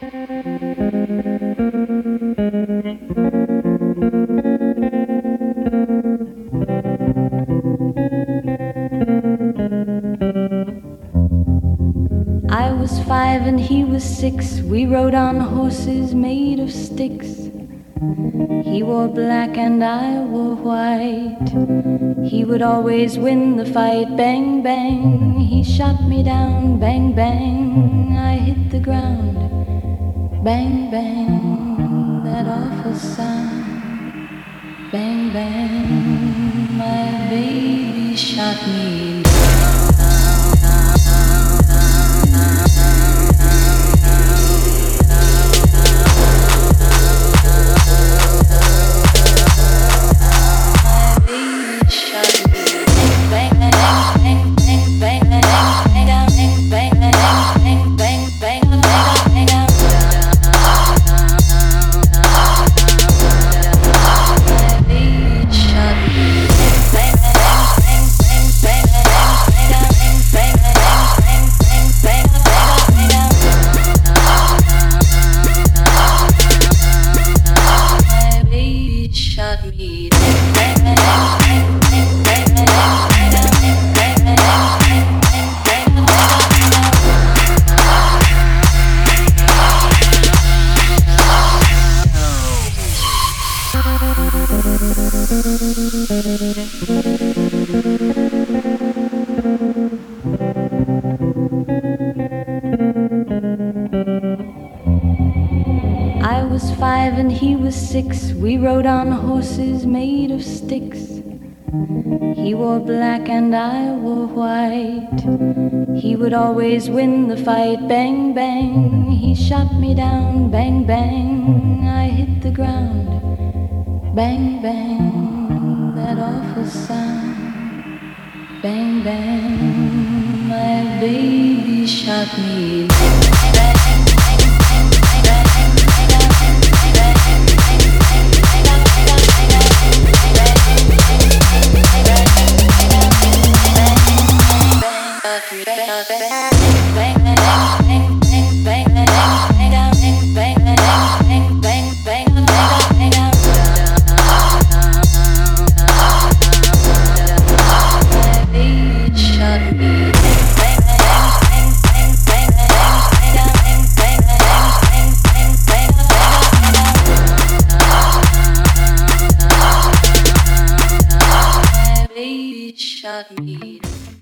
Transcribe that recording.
I was 5 and he was 6. We rode on horses made of sticks. He wore black and I wore white. He would always win the fight. Bang, bang, he shot me down. Bang, bang, I hit the ground. Bang, bang, that awful sound. Bang, bang, my baby shot me down. I was 5 and he was 6. We rode on horses made of sticks. He wore black and I wore white. He would always win the fight. Bang, bang, he shot me down. Bang, bang, I hit the ground. Bang, bang, that awful sound. Bang, bang, my baby shot me down. Bang, bang, bang, bang, bang, bang, bang, bang, bang.